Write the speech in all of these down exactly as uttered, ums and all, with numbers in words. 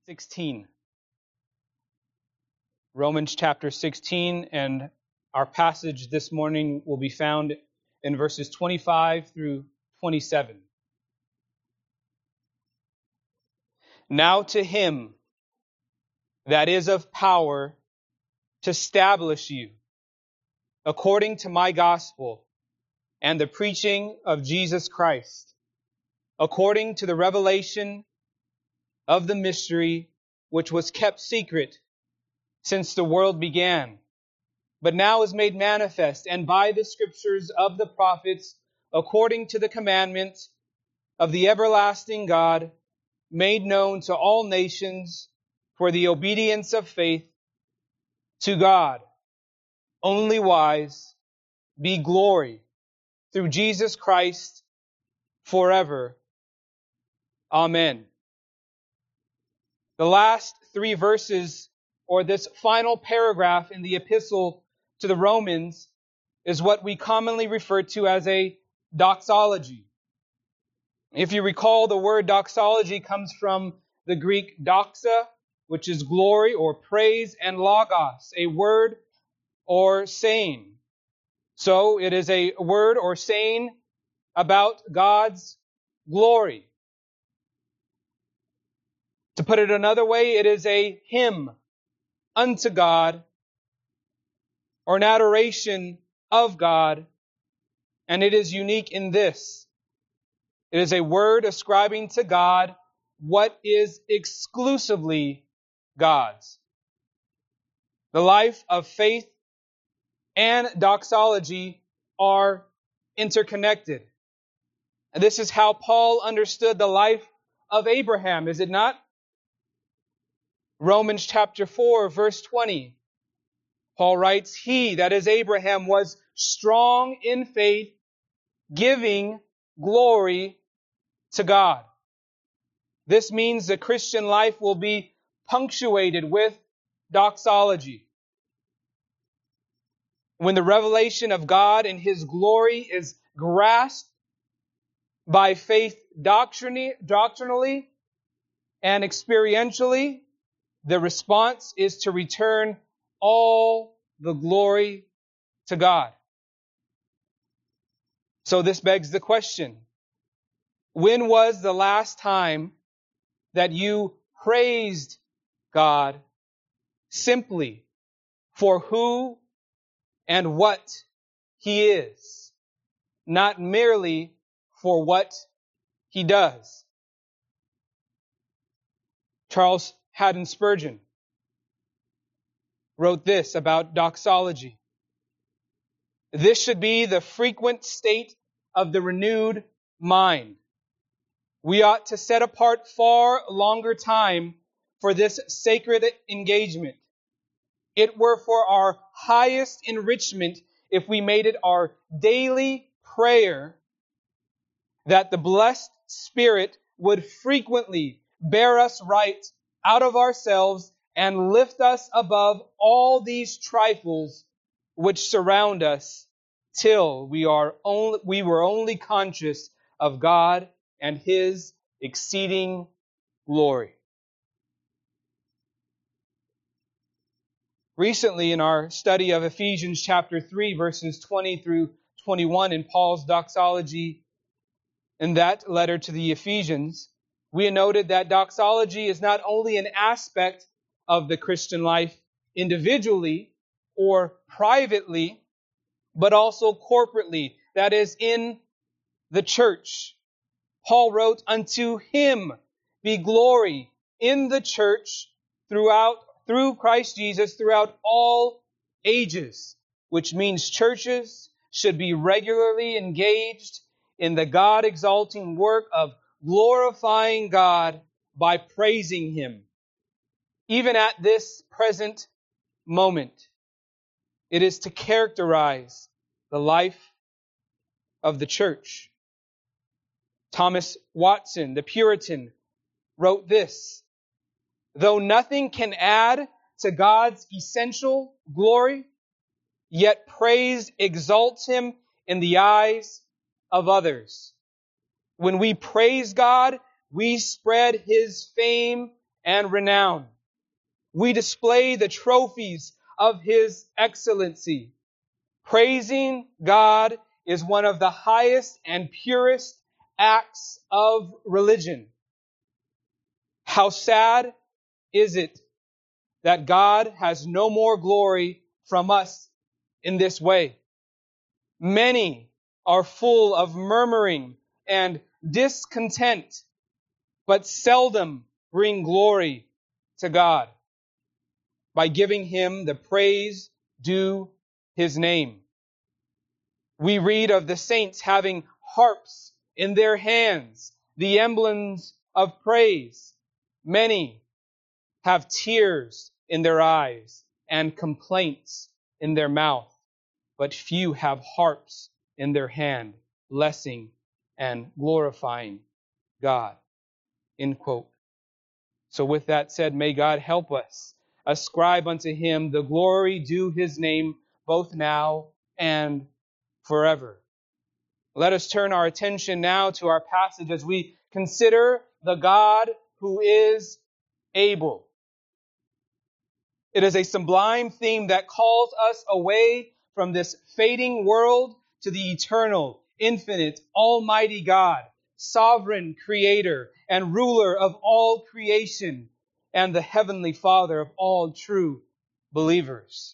sixteen. Romans chapter sixteen, and our passage this morning will be found in verses twenty-five through twenty-seven. Now to him that is of power to establish you, according to my gospel and the preaching of Jesus Christ, according to the revelation of the mystery which was kept secret since the world began, but now is made manifest, and by the scriptures of the prophets, according to the commandment of the everlasting God, made known to all nations for the obedience of faith to God, only wise, be glory through Jesus Christ forever. Amen. The last three verses, or this final paragraph in the epistle to the Romans, is what we commonly refer to as a doxology. If you recall, the word doxology comes from the Greek doxa, which is glory or praise, and logos, a word or saying. So it is a word or saying about God's glory. To put it another way, it is a hymn unto God, or an adoration of God, and it is unique in this. It is a word ascribing to God what is exclusively God's. The life of faith and doxology are interconnected. And this is how Paul understood the life of Abraham, is it not? Romans chapter four, verse twenty. Paul writes, he, that is Abraham, was strong in faith, giving glory to God. This means the Christian life will be punctuated with doxology. When the revelation of God and His glory is grasped by faith doctrinally, doctrinally and experientially, the response is to return all the glory to God. So this begs the question, when was the last time that you praised God simply for who and what He is, not merely for what He does? Charles Haddon Spurgeon wrote this about doxology. This should be the frequent state of the renewed mind. We ought to set apart far longer time for this sacred engagement. It were for our highest enrichment if we made it our daily prayer that the blessed Spirit would frequently bear us right out of ourselves and lift us above all these trifles which surround us, till we are only, we were only conscious of God and His exceeding glory. Recently, in our study of Ephesians chapter three, verses twenty through twenty-one, in Paul's doxology in that letter to the Ephesians, we noted that doxology is not only an aspect of the Christian life individually or privately, but also corporately, that is, in the church. Paul wrote, unto Him be glory in the church throughout, through Christ Jesus, throughout all ages, which means churches should be regularly engaged in the God-exalting work of glorifying God by praising Him. Even at this present moment, it is to characterize the life of the church. Thomas Watson, the Puritan, wrote this: though nothing can add to God's essential glory, yet praise exalts Him in the eyes of others. When we praise God, we spread His fame and renown. We display the trophies of His excellency. Praising God is one of the highest and purest acts of religion. How sad is it that God has no more glory from us in this way? Many are full of murmuring and discontent, but seldom bring glory to God by giving Him the praise due His name. We read of the saints having harps in their hands, the emblems of praise. Many have tears in their eyes and complaints in their mouth, but few have harps in their hand, blessing and glorifying God. End quote. So with that said, may God help us ascribe unto Him the glory due His name, both now and forever. Let us turn our attention now to our passage as we consider the God who is able. It is a sublime theme that calls us away from this fading world to the eternal, infinite, almighty God, sovereign creator and ruler of all creation, and the heavenly Father of all true believers.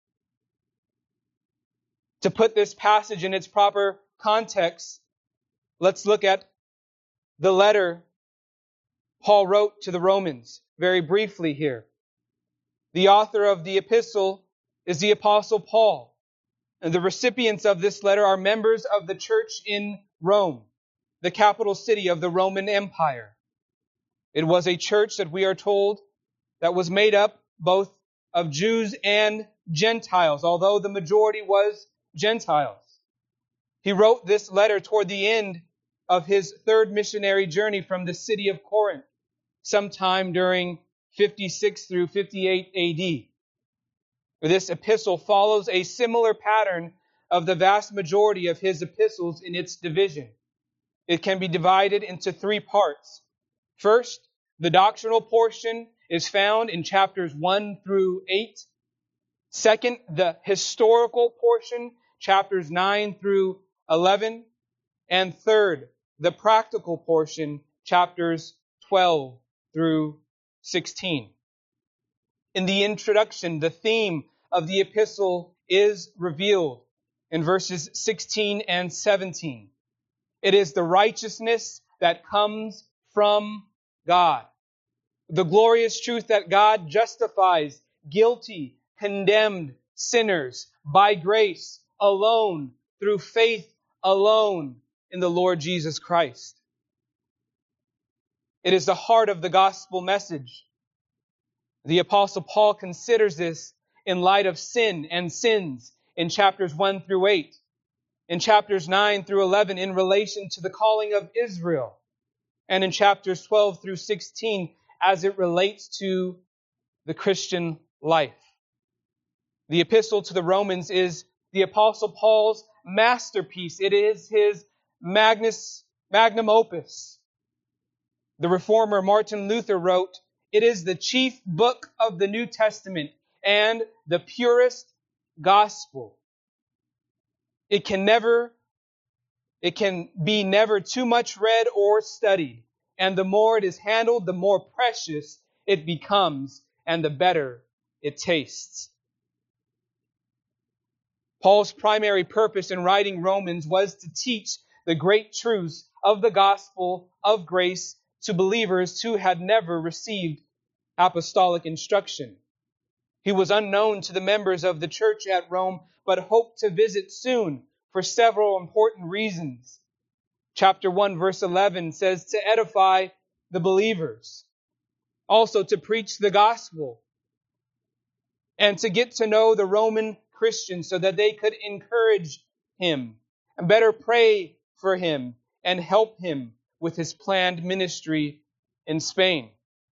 To put this passage in its proper context, let's look at the letter Paul wrote to the Romans very briefly here. The author of the epistle is the Apostle Paul, and the recipients of this letter are members of the church in Rome, the capital city of the Roman Empire. It was a church that we are told that was made up both of Jews and Gentiles, although the majority was Gentiles. He wrote this letter toward the end of his third missionary journey from the city of Corinth, sometime during fifty-six through fifty-eight A D. This epistle follows a similar pattern of the vast majority of his epistles in its division. It can be divided into three parts. First, the doctrinal portion is found in chapters one through eight. Second, the historical portion, chapters nine through eleven. And third, the practical portion, chapters twelve through sixteen. In the introduction, the theme of the epistle is revealed in verses sixteen and seventeen. It is the righteousness that comes from God. The glorious truth that God justifies guilty, condemned sinners by grace alone, through faith alone in the Lord Jesus Christ. It is the heart of the gospel message. The Apostle Paul considers this in light of sin and sins in chapters one through eight. In chapters nine through eleven in relation to the calling of Israel. And in chapters twelve through sixteen as it relates to the Christian life. The epistle to the Romans is the Apostle Paul's masterpiece. It is his magnus, magnum opus. The reformer Martin Luther wrote, "It is the chief book of the New Testament and the purest gospel. It can never, it can be never too much read or studied, and the more it is handled, the more precious it becomes, and the better it tastes." Paul's primary purpose in writing Romans was to teach the great truths of the gospel of grace to believers who had never received apostolic instruction. He was unknown to the members of the church at Rome, but hoped to visit soon for several important reasons. Chapter one, verse eleven says to edify the believers, also to preach the gospel, and to get to know the Roman Christians so that they could encourage him and better pray for him and help him with his planned ministry in Spain.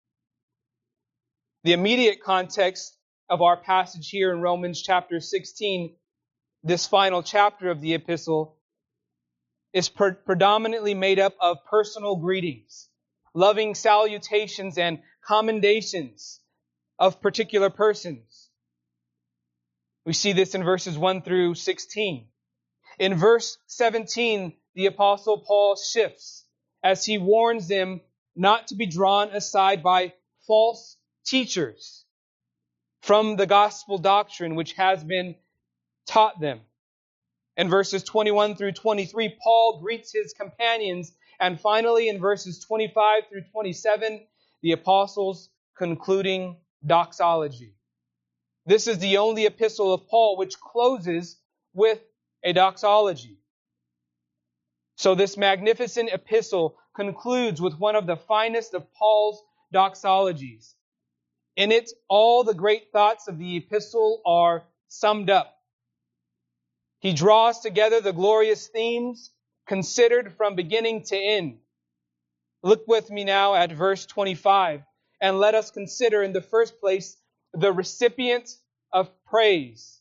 The immediate context of our passage here in Romans chapter sixteen, this final chapter of the epistle, is pre- predominantly made up of personal greetings, loving salutations, and commendations of particular persons. We see this in verses one through sixteen. In verse seventeen, the Apostle Paul shifts as he warns them not to be drawn aside by false teachers from the gospel doctrine which has been taught them. In verses twenty-one through twenty-three, Paul greets his companions. And finally, in verses twenty-five through twenty-seven, the apostles' concluding doxology. This is the only epistle of Paul which closes with a doxology. So this magnificent epistle concludes with one of the finest of Paul's doxologies. In it, all the great thoughts of the epistle are summed up. He draws together the glorious themes considered from beginning to end. Look with me now at verse twenty-five, and let us consider in the first place the recipient of praise.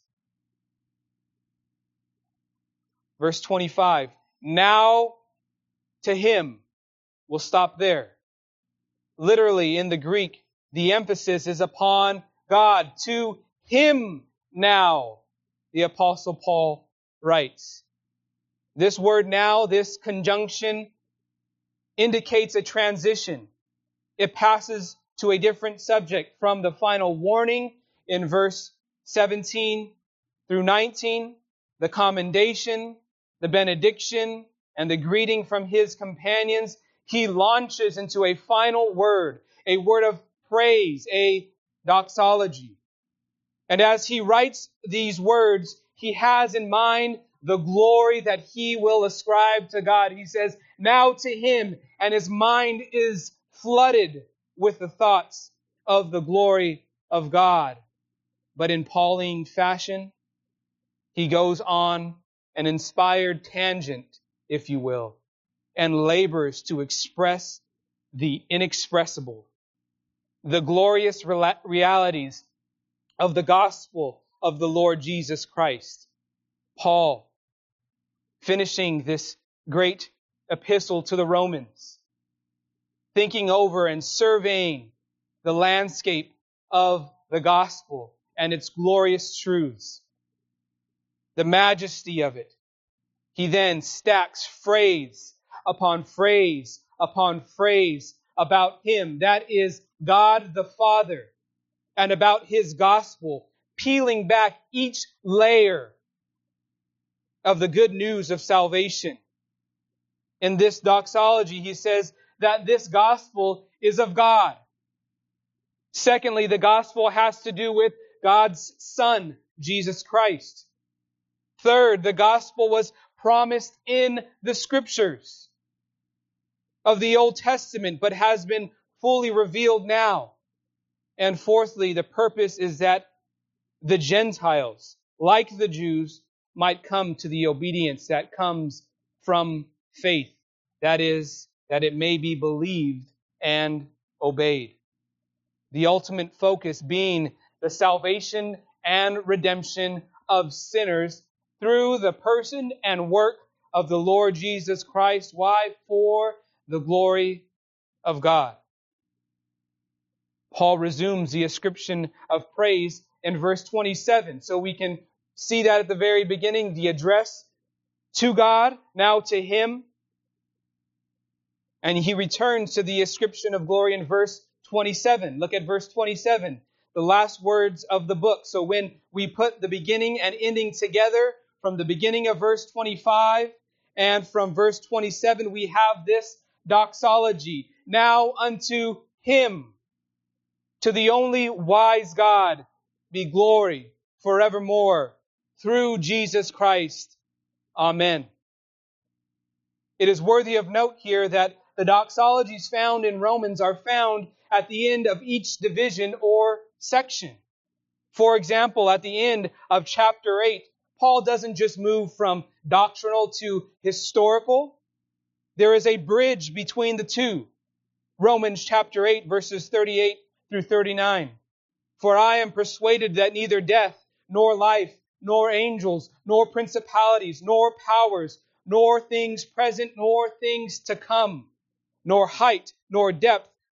Verse twenty-five, now to him. We'll stop there. Literally in the Greek, the emphasis is upon God. To him now, the Apostle Paul writes. This word now, this conjunction, indicates a transition. It passes to a different subject from the final warning in verse seventeen through nineteen, the commendation, the benediction, and the greeting from his companions. He launches into a final word, a word of praise, a doxology. And as he writes these words, he has in mind the glory that he will ascribe to God. He says, now to him, and his mind is flooded with the thoughts of the glory of God. But in Pauline fashion, he goes on an inspired tangent, if you will, and labors to express the inexpressible, the glorious realities of the gospel of the Lord Jesus Christ. Paul, finishing this great epistle to the Romans, thinking over and surveying the landscape of the gospel and its glorious truths, the majesty of it. He then stacks phrase upon phrase upon phrase about him, that is God the Father, and about his gospel, peeling back each layer of the good news of salvation. In this doxology, he says that this gospel is of God. Secondly, the gospel has to do with God's Son, Jesus Christ. Third, the gospel was promised in the Scriptures of the Old Testament, but has been fully revealed now. And fourthly, the purpose is that the Gentiles, like the Jews, might come to the obedience that comes from faith. That is, that it may be believed and obeyed. The ultimate focus being the salvation and redemption of sinners through the person and work of the Lord Jesus Christ. Why? For the glory of God. Paul resumes the ascription of praise in verse twenty-seven. So we can see that at the very beginning, the address to God, now to him. And he returns to the ascription of glory in verse twenty-seven. Look at verse twenty-seven, the last words of the book. So when we put the beginning and ending together, from the beginning of verse twenty-five and from verse twenty-seven, we have this doxology. Now unto him, to the only wise God, be glory forevermore, through Jesus Christ. Amen. It is worthy of note here that the doxologies found in Romans are found at the end of each division or section. For example, at the end of chapter eight, Paul doesn't just move from doctrinal to historical. There is a bridge between the two. Romans chapter eight, verses thirty-eight through thirty-nine. For I am persuaded that neither death, nor life, nor angels, nor principalities, nor powers, nor things present, nor things to come, nor height, nor depth,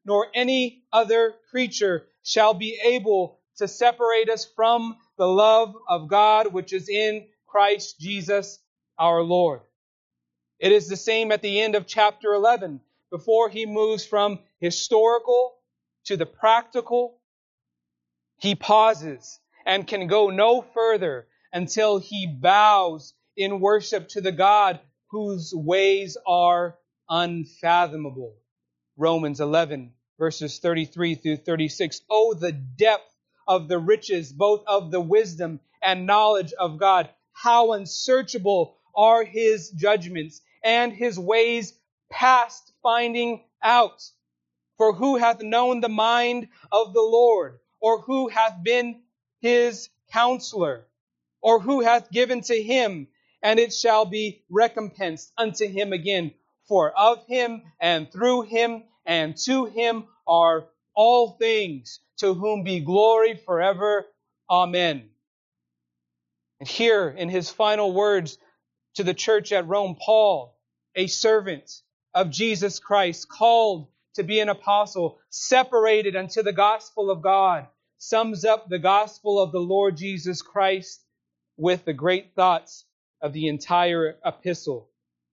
nor any other creature shall be able to separate us from the love of God which is in Christ Jesus our Lord. It is the same at the end of chapter eleven, before he moves from historical to the practical. He pauses and can go no further until he bows in worship to the God whose ways are unfathomable. Romans eleven, verses thirty-three through thirty-six. Oh, the depth of the riches, both of the wisdom and knowledge of God. How unsearchable are his judgments, and his ways past finding out. For who hath known the mind of the Lord? Or who hath been his counselor? Or who hath given to him, and it shall be recompensed unto him again? For of him, and through him, and to him are all things, to whom be glory forever. Amen. And here in his final words to the church at Rome, Paul, a servant of Jesus Christ, called to be an apostle, separated unto the gospel of God, sums up the gospel of the Lord Jesus Christ with the great thoughts of the entire epistle.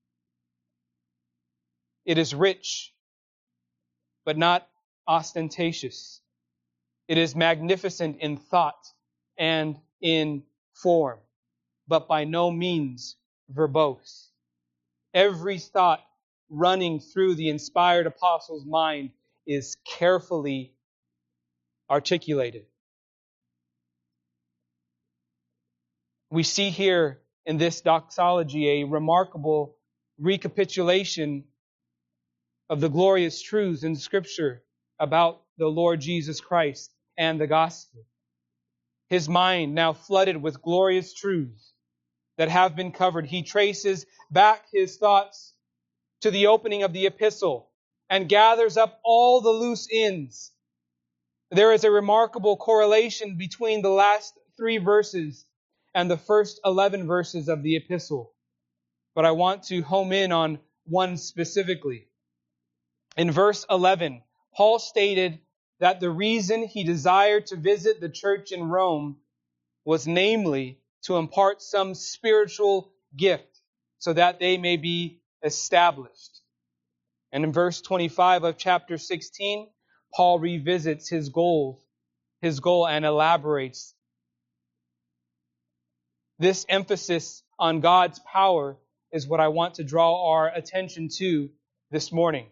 It is rich, but not ostentatious. It is magnificent in thought and in form, but by no means verbose. Every thought running through the inspired apostle's mind is carefully articulated. We see here in this doxology a remarkable recapitulation of the glorious truths in Scripture about the Lord Jesus Christ and the gospel. His mind, now flooded with glorious truths that have been covered, he traces back his thoughts to the opening of the epistle and gathers up all the loose ends. There is a remarkable correlation between the last three verses and the first eleven verses of the epistle. But I want to home in on one specifically. In verse eleven, Paul stated that the reason he desired to visit the church in Rome was namely to impart some spiritual gift so that they may be established. And in verse twenty-five of chapter sixteen, Paul revisits his goals, his goal and elaborates. This emphasis on God's power is what I want to draw our attention to this morning.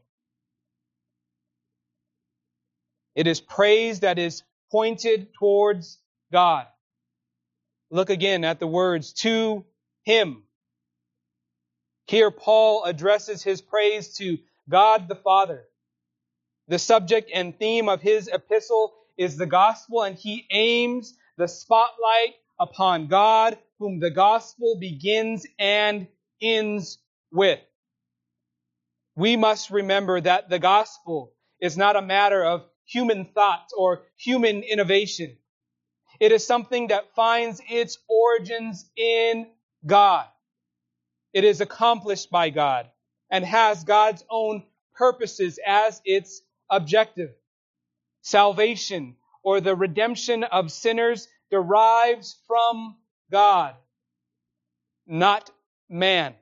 It is praise that is pointed towards God. Look again at the words, to Him. Here Paul addresses his praise to God the Father. The subject and theme of his epistle is the gospel, and he aims the spotlight upon God, whom the gospel begins and ends with. We must remember that the gospel is not a matter of human thought or human innovation. It is something that finds its origins in God. It is accomplished by God and has God's own purposes as its objective. Salvation, or the redemption of sinners, derives from God, not man.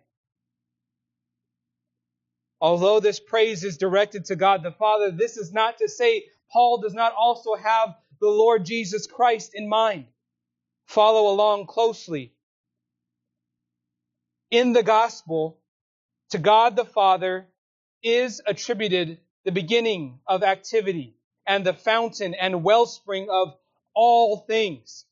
Although this praise is directed to God the Father, this is not to say Paul does not also have the Lord Jesus Christ in mind. Follow along closely. In the gospel, to God the Father is attributed the beginning of activity and the fountain and wellspring of all things.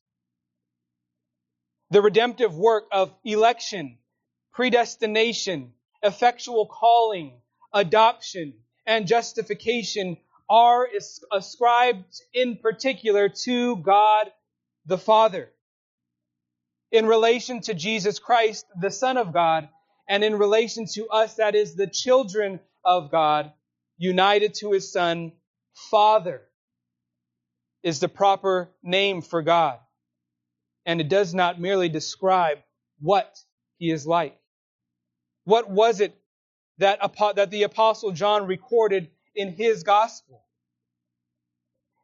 The redemptive work of election, predestination, effectual calling, adoption, and justification are ascribed in particular to God the Father. In relation to Jesus Christ, the Son of God, and in relation to us, that is, the children of God, united to His Son, Father is the proper name for God. And it does not merely describe what He is like. What was it that, that the Apostle John recorded in his gospel?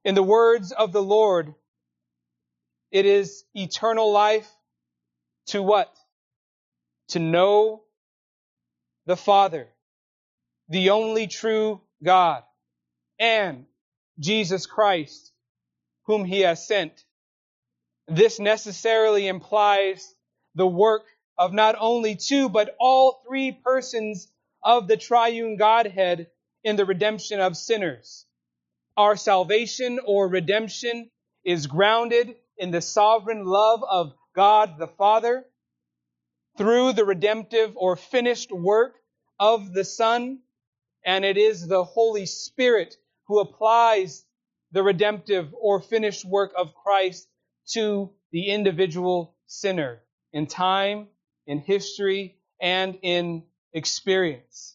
In the words of the Lord, it is eternal life to what? To know the Father, the only true God, and Jesus Christ, whom He has sent. This necessarily implies the work of not only two, but all three persons of the triune Godhead in the redemption of sinners. Our salvation or redemption is grounded in the sovereign love of God the Father through the redemptive or finished work of the Son, and it is the Holy Spirit who applies the redemptive or finished work of Christ to the individual sinner in time, in history, and in experience.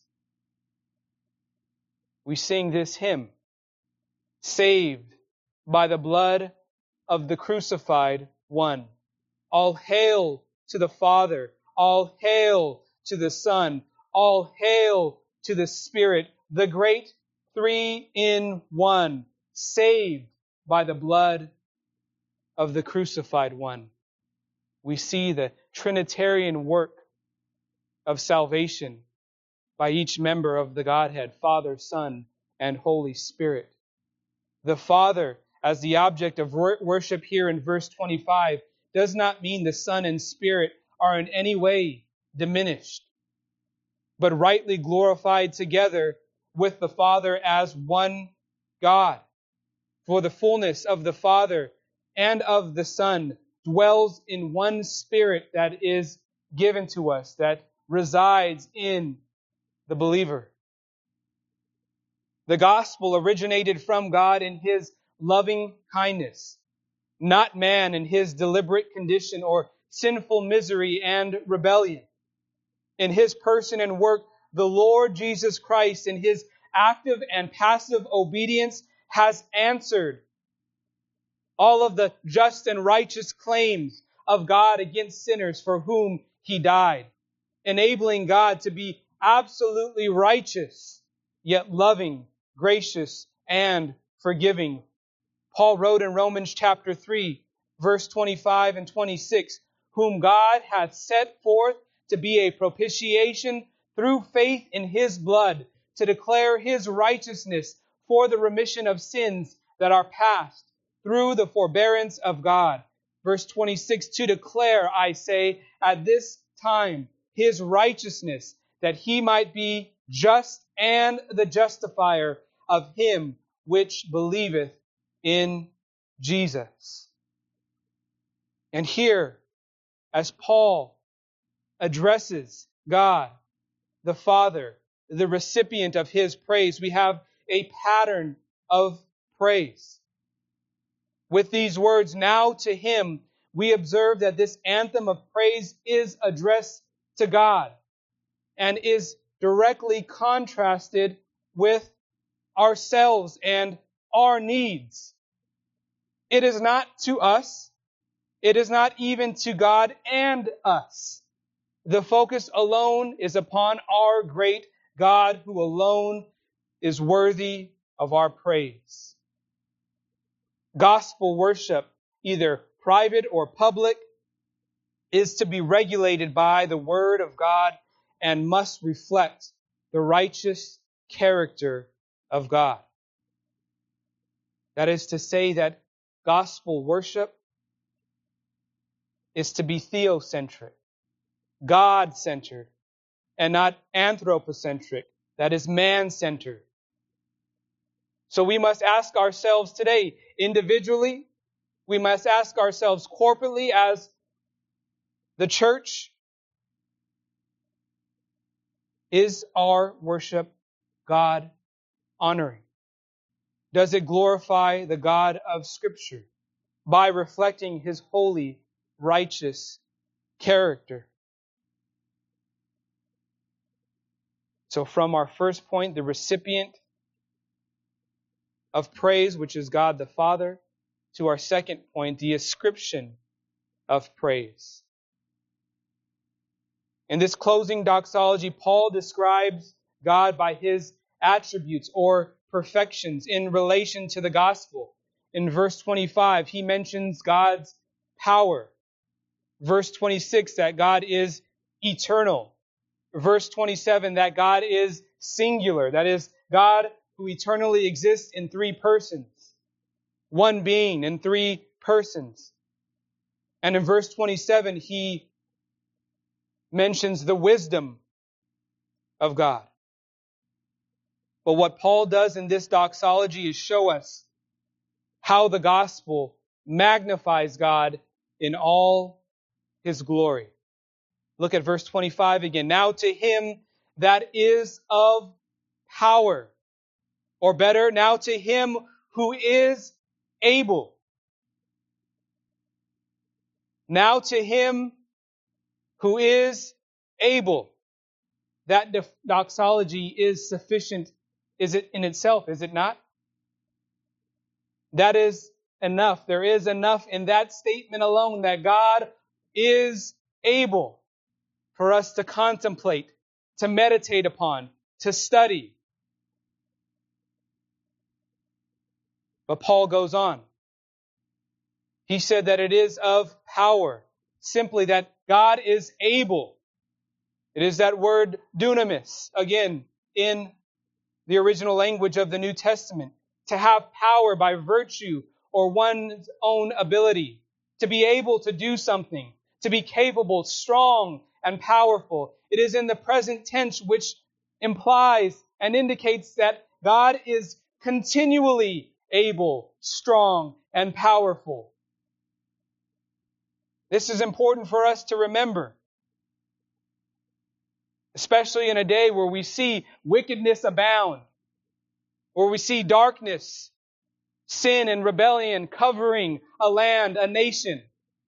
We sing this hymn, saved by the blood of the crucified one. All hail to the Father, all hail to the Son, all hail to the Spirit, the great three in one, saved by the blood of the crucified one. We see the Trinitarian work of salvation by each member of the Godhead, Father, Son, and Holy Spirit. The Father, as the object of worship here in verse twenty-five, does not mean the Son and Spirit are in any way diminished, but rightly glorified together with the Father as one God. For the fullness of the Father and of the Son dwells in one Spirit that is given to us, that resides in the believer. The gospel originated from God in His loving kindness, not man in his deliberate condition or sinful misery and rebellion. In His person and work, the Lord Jesus Christ, in His active and passive obedience, has answered all of the just and righteous claims of God against sinners for whom He died, enabling God to be absolutely righteous, yet loving, gracious, and forgiving. Paul wrote in Romans chapter three, verse twenty-five and twenty-six, whom God hath set forth to be a propitiation through faith in His blood, to declare His righteousness for the remission of sins that are past, through the forbearance of God. Verse twenty-six, to declare, I say, at this time, His righteousness, that He might be just and the justifier of him which believeth in Jesus. And here, as Paul addresses God, the Father, the recipient of His praise, we have a pattern of praise. With these words, now to Him, we observe that this anthem of praise is addressed to God and is directly contrasted with ourselves and our needs. It is not to us. It is not even to God and us. The focus alone is upon our great God, who alone is worthy of our praise. Gospel worship, either private or public, is to be regulated by the Word of God and must reflect the righteous character of God. That is to say that gospel worship is to be theocentric, God-centered, and not anthropocentric, that is man-centered. So we must ask ourselves today, individually, we must ask ourselves corporately as the church, is our worship God-honoring? Does it glorify the God of Scripture by reflecting His holy, righteous character? So from our first point, the recipient of praise, which is God the Father, to our second point, the ascription of praise. In this closing doxology, Paul describes God by His attributes or perfections in relation to the gospel. In verse twenty-five, he mentions God's power. Verse twenty-six, that God is eternal. Verse twenty-seven, that God is singular. That is, God who eternally exists in three persons. One being in three persons. And in verse twenty-seven, he mentions the wisdom of God. But what Paul does in this doxology is show us how the gospel magnifies God in all His glory. Look at verse twenty-five again. Now to Him that is of power, or better, now to Him who is able. Now to Him who is able. That doxology is sufficient, is it in itself, is it not? That is enough. There is enough in that statement alone that God is able for us to contemplate, to meditate upon, to study. But Paul goes on. He said that it is of power. Simply that God is able. It is that word dunamis, again, in the original language of the New Testament. To have power by virtue or one's own ability. To be able to do something. To be capable, strong, and powerful. It is in the present tense, which implies and indicates that God is continually able, strong, and powerful. This is important for us to remember. Especially in a day where we see wickedness abound. Where we see darkness, sin, and rebellion covering a land, a nation.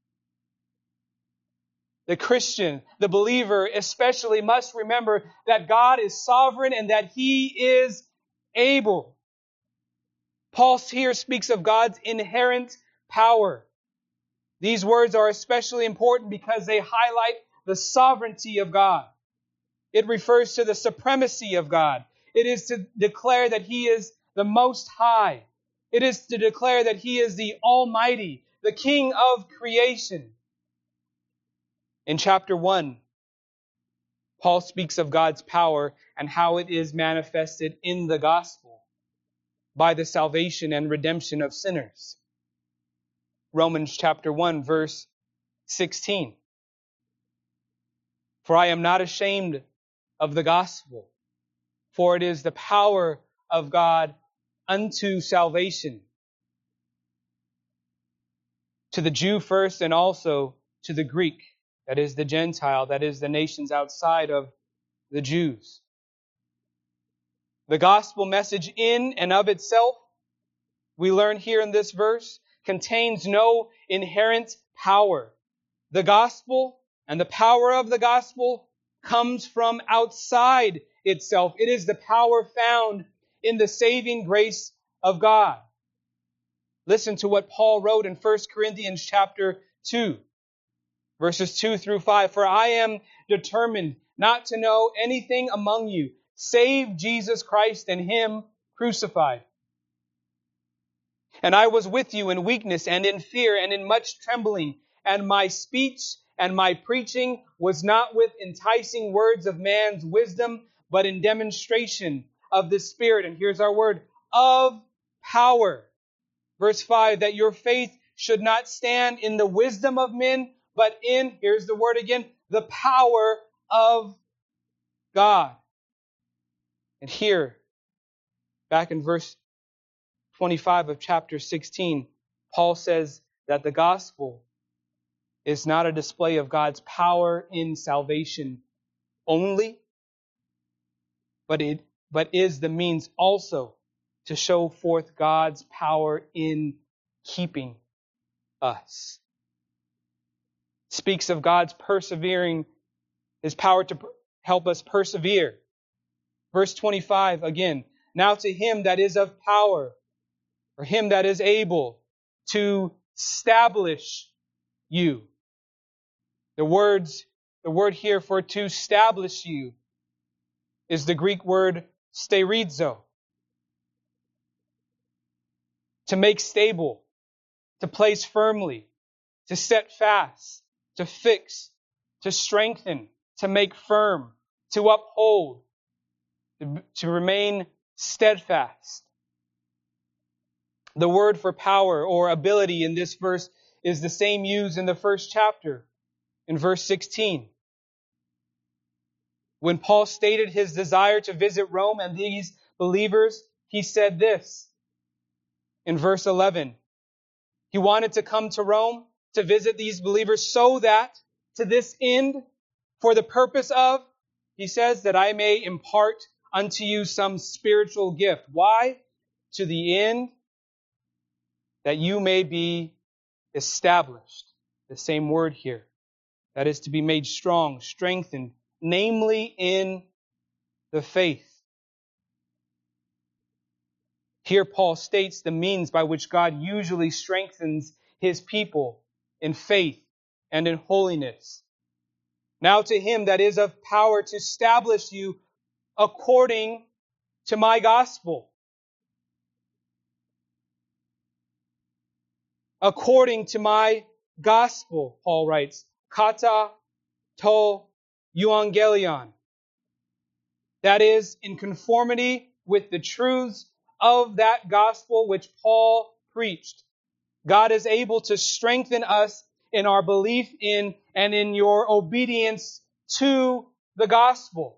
The Christian, the believer especially must remember that God is sovereign and that He is able. Paul here speaks of God's inherent power. These words are especially important because they highlight the sovereignty of God. It refers to the supremacy of God. It is to declare that He is the Most High. It is to declare that He is the Almighty, the King of creation. In chapter one, Paul speaks of God's power and how it is manifested in the gospel by the salvation and redemption of sinners. Romans chapter one, verse sixteen. For I am not ashamed of the gospel, for it is the power of God unto salvation, to the Jew first and also to the Greek, that is the Gentile, that is the nations outside of the Jews. The gospel message in and of itself, we learn here in this verse, contains no inherent power. The gospel and the power of the gospel comes from outside itself. It is the power found in the saving grace of God. Listen to what Paul wrote in First Corinthians chapter two, verses two through five. For I am determined not to know anything among you save Jesus Christ and Him crucified. And I was with you in weakness and in fear and in much trembling, and my speech and my preaching was not with enticing words of man's wisdom, but in demonstration of the Spirit. And here's our word, of power. Verse five, that your faith should not stand in the wisdom of men, but in, here's the word again, the power of God. And here, back in verse twenty-five of chapter sixteen, Paul says that the gospel is not a display of God's power in salvation only, but it but is the means also to show forth God's power in keeping us. It speaks of God's persevering, His power to help us persevere. Verse twenty-five again, now to Him that is of power, or Him that is able to establish you. The words, the word here for to establish you is the Greek word sterizo. to make stable, to place firmly, to set fast, to fix, to strengthen, to make firm, to uphold, to, to remain steadfast. The word for power or ability in this verse is the same used in the first chapter, in verse sixteen. When Paul stated his desire to visit Rome and these believers, he said this in verse eleven. He wanted to come to Rome to visit these believers so that, to this end, for the purpose of, he says, that I may impart unto you some spiritual gift. Why? To the end that you may be established. The same word here. That is to be made strong, strengthened, namely in the faith. Here Paul states the means by which God usually strengthens His people in faith and in holiness. Now to Him that is of power to establish you according to my gospel. According to my gospel, Paul writes, kata to euangelion. That is, in conformity with the truths of that gospel which Paul preached. God is able to strengthen us in our belief in and in your obedience to the gospel.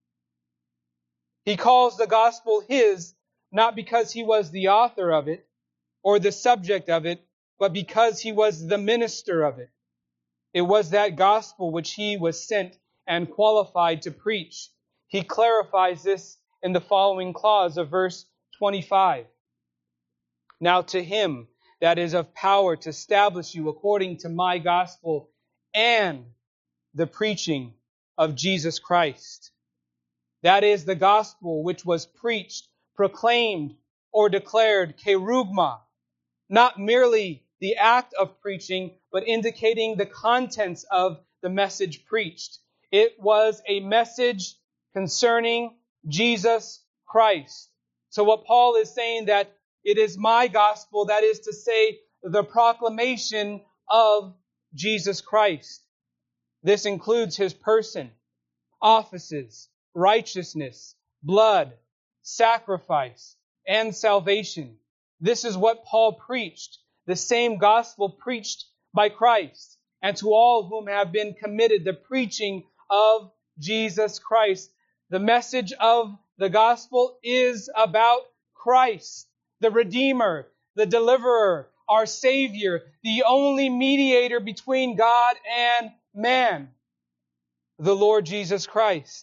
He calls the gospel His, not because He was the author of it or the subject of it, but because He was the minister of it. It was that gospel which He was sent and qualified to preach. He clarifies this in the following clause of verse twenty-five. Now to Him that is of power to establish you according to my gospel and the preaching of Jesus Christ. That is the gospel which was preached, proclaimed, or declared, kerugma, not merely the act of preaching, but indicating the contents of the message preached. It was a message concerning Jesus Christ. So what Paul is saying, that it is my gospel, that is to say, the proclamation of Jesus Christ. This includes His person, offices, righteousness, blood, sacrifice, and salvation. This is what Paul preached, the same gospel preached by Christ, and to all whom have been committed the preaching of Jesus Christ. The message of the gospel is about Christ, the Redeemer, the Deliverer, our Savior, the only mediator between God and man, the Lord Jesus Christ.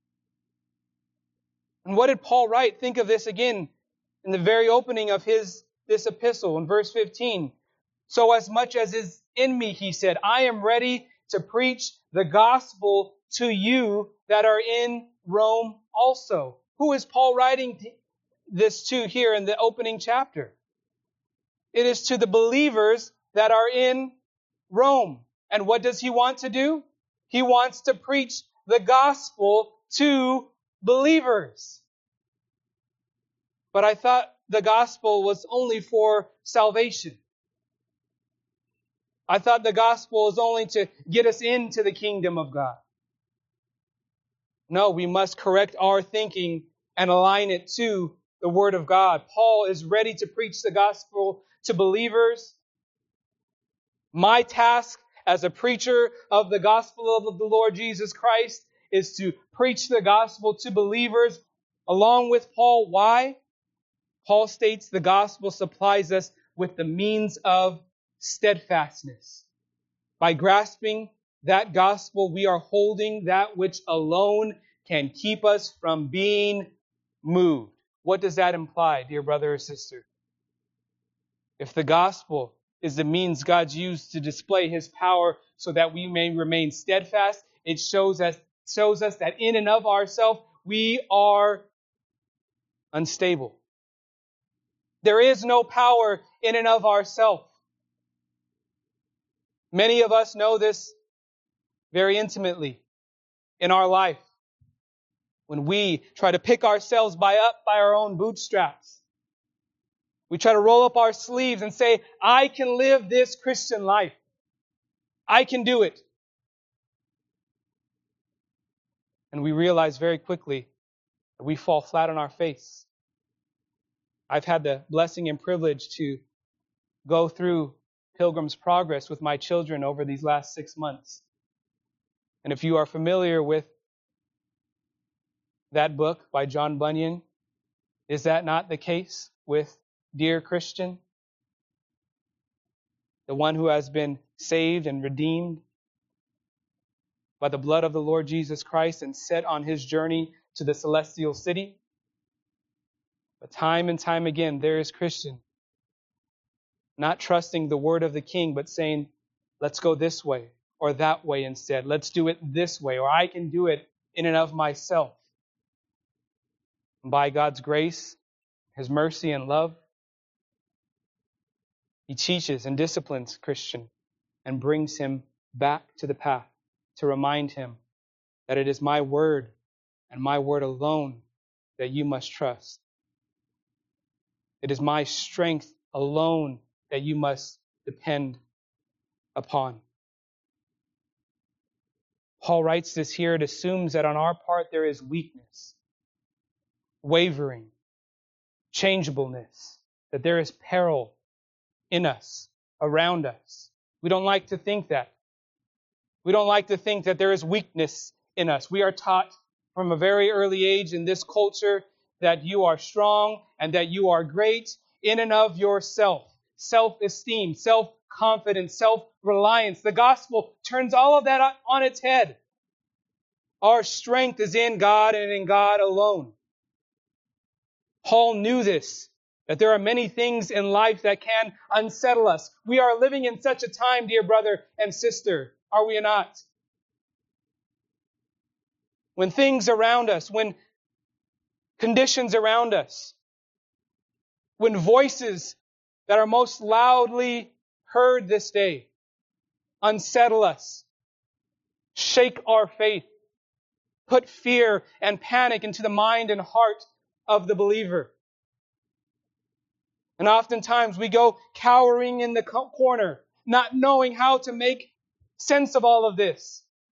And what did Paul write? Think of this again in the very opening of his this epistle in verse fifteen. So as much as is in me, he said, I am ready to preach the gospel to you that are in Rome also. Who is Paul writing this to here in the opening chapter? It is to the believers that are in Rome. And what does he want to do? He wants to preach the gospel to believers. But I thought the gospel was only for salvation. I thought the gospel is only to get us into the kingdom of God. No, we must correct our thinking and align it to the Word of God. Paul is ready to preach the gospel to believers. My task as a preacher of the gospel of the Lord Jesus Christ is to preach the gospel to believers along with Paul. Why? Paul states the gospel supplies us with the means of steadfastness. By grasping that gospel, we are holding that which alone can keep us from being moved. What does that imply, dear brother or sister? If the gospel is the means God's used to display His power so that we may remain steadfast, it shows us, shows us that in and of ourselves we are unstable. There is no power in and of ourselves. Many of us know this very intimately in our life. When we try to pick ourselves by up by our own bootstraps. We try to roll up our sleeves and say, I can live this Christian life. I can do it. And we realize very quickly that we fall flat on our face. I've had the blessing and privilege to go through Pilgrim's Progress with my children over these last six months. And if you are familiar with that book by John Bunyan, is that not the case with dear Christian? The one who has been saved and redeemed by the blood of the Lord Jesus Christ and set on his journey to the celestial city? But time and time again, there is Christian not trusting the word of the King, but saying, let's go this way or that way instead. Let's do it this way, or I can do it in and of myself. And by God's grace, his mercy and love, he teaches and disciplines Christian and brings him back to the path to remind him that it is my word and my word alone that you must trust. It is my strength alone that you must depend upon. Paul writes this here. It assumes that on our part there is weakness, wavering, changeableness, that there is peril in us, around us. We don't like to think that. We don't like to think that there is weakness in us. We are taught from a very early age in this culture that you are strong and that you are great in and of yourself. Self-esteem, self-confidence, self-reliance. The gospel turns all of that on its head. Our strength is in God and in God alone. Paul knew this, that there are many things in life that can unsettle us. We are living in such a time, dear brother and sister, are we not? When things around us, when conditions around us, when voices that are most loudly heard this day unsettle us, shake our faith, put fear and panic into the mind and heart of the believer. And oftentimes we go cowering in the corner, not knowing how to make sense of all of this.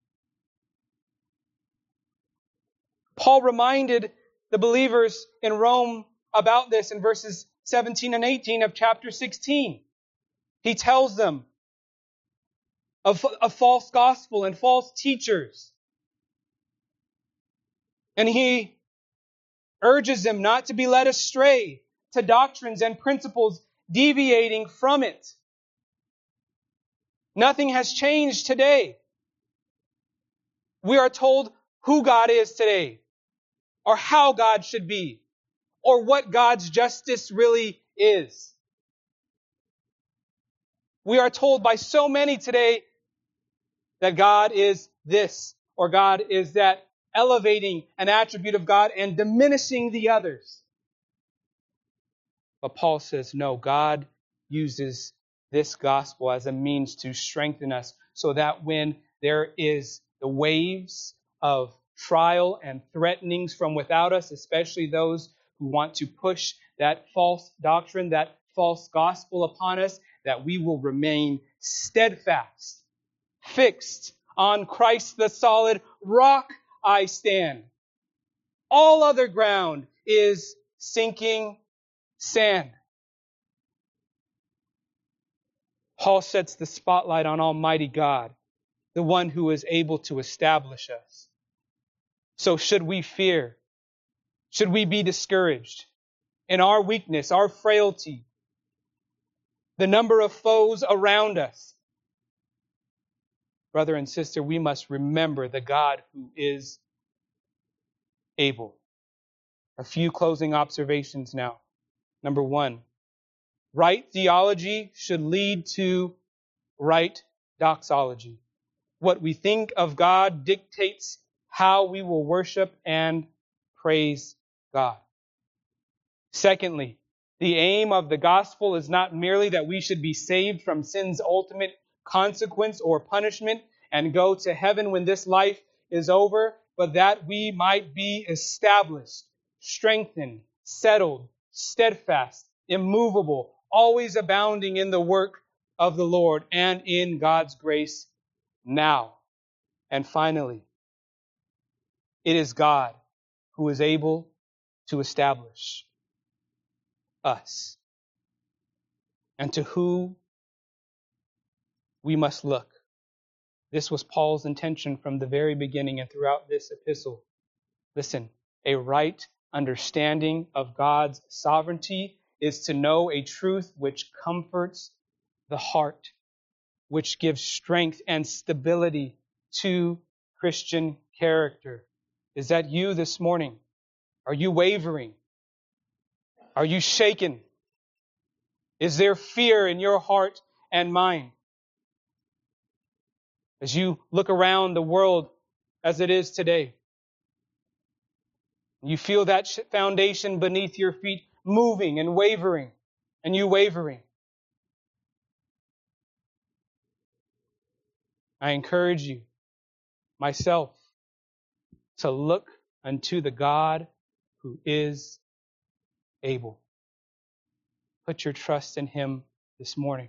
Paul reminded the believers in Rome about this in verses seventeen and eighteen of chapter sixteen. He tells them of a false gospel and false teachers. And he urges them not to be led astray to doctrines and principles deviating from it. Nothing has changed today. We are told who God is today, or how God should be, or what God's justice really is. We are told by so many today that God is this, or God is that, elevating an attribute of God and diminishing the others. But Paul says, no, God uses this gospel as a means to strengthen us so that when there is the waves of trial and threatenings from without us, especially those who want to push that false doctrine, that false gospel upon us, that we will remain steadfast, fixed on Christ the solid rock I stand. All other ground is sinking sand. Paul sets the spotlight on Almighty God, the one who is able to establish us. So should we fear? Should we be discouraged in our weakness, our frailty, the number of foes around us? Brother and sister, we must remember the God who is able. A few closing observations now. Number one, right theology should lead to right doxology. What we think of God dictates how we will worship and praise God. Secondly, the aim of the gospel is not merely that we should be saved from sin's ultimate consequence or punishment and go to heaven when this life is over, but that we might be established, strengthened, settled, steadfast, immovable, always abounding in the work of the Lord and in God's grace now. And finally, it is God who is able to establish us, and to who we must look. This was Paul's intention from the very beginning and throughout this epistle. Listen, a right understanding of God's sovereignty is to know a truth which comforts the heart, which gives strength and stability to Christian character. Is that you this morning? Are you wavering? Are you shaken? Is there fear in your heart and mind? As you look around the world as it is today, you feel that foundation beneath your feet moving and wavering, and you wavering. I encourage you, myself, to look unto the God who is able. Put your trust in Him this morning.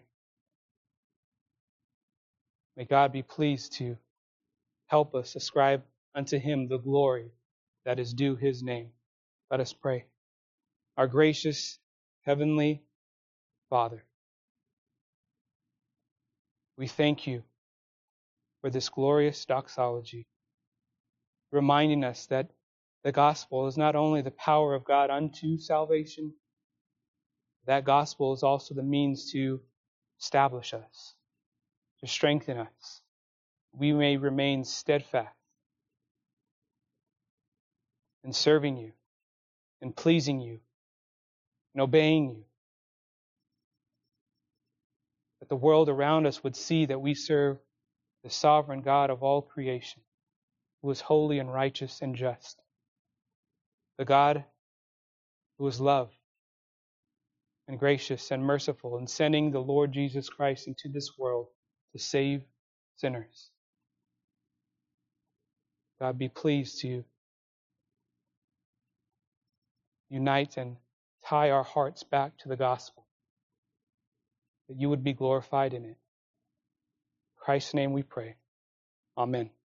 May God be pleased to help us ascribe unto Him the glory that is due His name. Let us pray. Our gracious Heavenly Father, we thank You for this glorious doxology, reminding us that the gospel is not only the power of God unto salvation, that gospel is also the means to establish us, to strengthen us. We may remain steadfast in serving You, in pleasing You, in obeying You. That the world around us would see that we serve the sovereign God of all creation, who is holy and righteous and just. The God who is love and gracious and merciful in sending the Lord Jesus Christ into this world to save sinners. God, be pleased to unite and tie our hearts back to the gospel, that You would be glorified in it. In Christ's name we pray. Amen.